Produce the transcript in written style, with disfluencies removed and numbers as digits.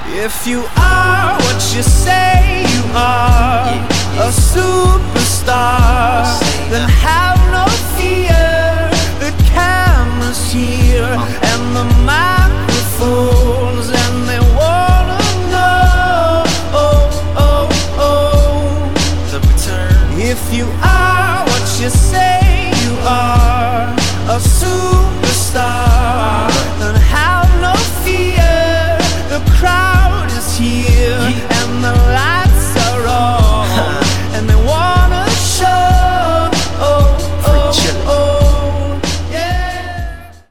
If you are what you say you are, a superstar, then have no fear. The camera's here and the microphones, and they wanna know, the return. If you are what you say you are, a superstar, then have no fear. The crowd